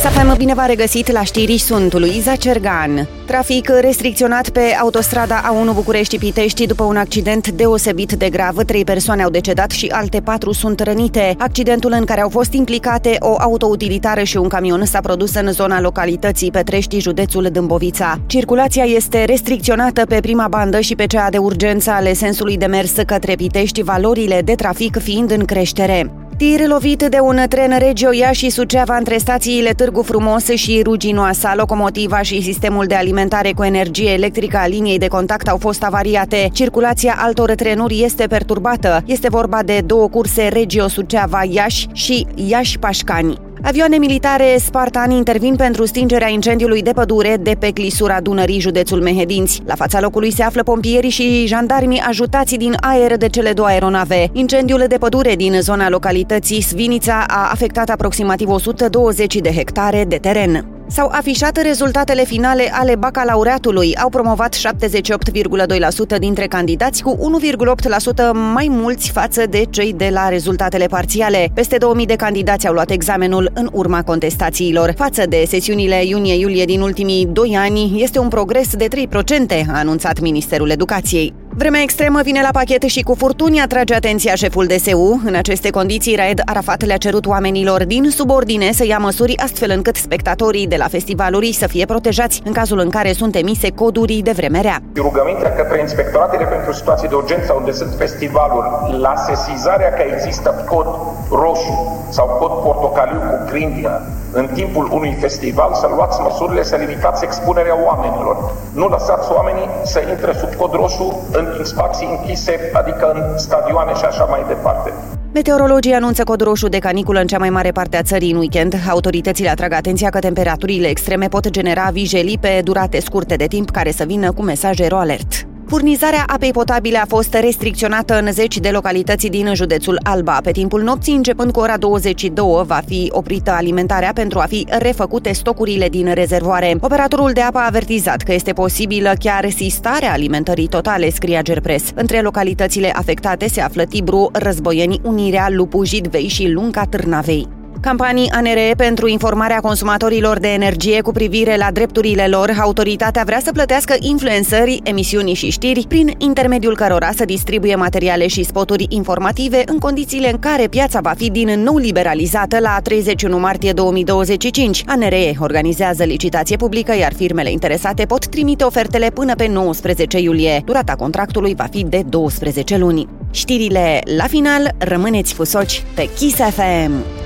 Kisafem, bine v-a regăsit la știri, sunt Luiza Cergan. Trafic restricționat pe autostrada A1 București-Pitești după un accident deosebit de grav. 3 persoane au decedat și alte 4 sunt rănite. Accidentul în care au fost implicate o autoutilitară și un camion s-a produs în zona localității Petrești, județul Dâmbovița. Circulația este restricționată pe prima bandă și pe cea de urgență ale sensului de mers către Pitești, valorile de trafic fiind în creștere. Tir lovit de un tren Regio-Iași-Suceava între stațiile Târgu Frumos și Ruginoasa. Locomotiva și sistemul de alimentare cu energie electrică a liniei de contact au fost avariate. Circulația altor trenuri este perturbată. Este vorba de 2 curse Regio-Suceava-Iași și Iași-Pașcani. Avioane militare Spartan intervin pentru stingerea incendiului de pădure de pe clisura Dunării, județul Mehedinți. La fața locului se află pompierii și jandarmii ajutați din aer de cele 2 aeronave. Incendiul de pădure din zona localității Svinița a afectat aproximativ 120 de hectare de teren. S-au afișat rezultatele finale ale bacalaureatului. Au promovat 78,2% dintre candidați, cu 1,8% mai mulți față de cei de la rezultatele parțiale. Peste 2000 de candidați au luat examenul în urma contestațiilor. Față de sesiunile iunie-iulie din ultimii 2 ani, este un progres de 3%, a anunțat Ministerul Educației. Vremea extremă vine la pachet și cu furtuni, atrage atenția șeful DSU. În aceste condiții, Raed Arafat le-a cerut oamenilor din subordine să ia măsuri astfel încât spectatorii de la festivaluri să fie protejați în cazul în care sunt emise coduri de vreme rea. Rugămintea către inspectoratele pentru situații de urgență unde sunt festivaluri, la sesizarea că există cod roșu sau cod portocaliu cu grindină în timpul unui festival, să luați măsurile, să limitați expunerea oamenilor. Nu lăsați oamenii să intre sub cod roșu în spații închise, adică în stadioane și așa mai departe. Meteorologii anunță cod roșu de caniculă în cea mai mare parte a țării în weekend. Autoritățile atrag atenția că temperaturile extreme pot genera vijelii pe durate scurte de timp care să vină cu mesaj ero-alert. Furnizarea apei potabile a fost restricționată în 10 de localități din județul Alba. Pe timpul nopții, începând cu ora 22, va fi oprită alimentarea pentru a fi refăcute stocurile din rezervoare. Operatorul de apă a avertizat că este posibilă chiar sistarea alimentării totale, scrie Gerpres. Între localitățile afectate se află Tibru, Războieni, Unirea, Lupu, Jidvei și Lunca Târnavei. Campanii ANRE pentru informarea consumatorilor de energie cu privire la drepturile lor. Autoritatea vrea să plătească influenceri, emisiuni și știri, prin intermediul cărora să distribuie materiale și spoturi informative în condițiile în care piața va fi din nou liberalizată la 31 martie 2025. ANRE organizează licitație publică, iar firmele interesate pot trimite ofertele până pe 19 iulie. Durata contractului va fi de 12 luni. Știrile la final, rămâneți fusoci pe Kiss FM.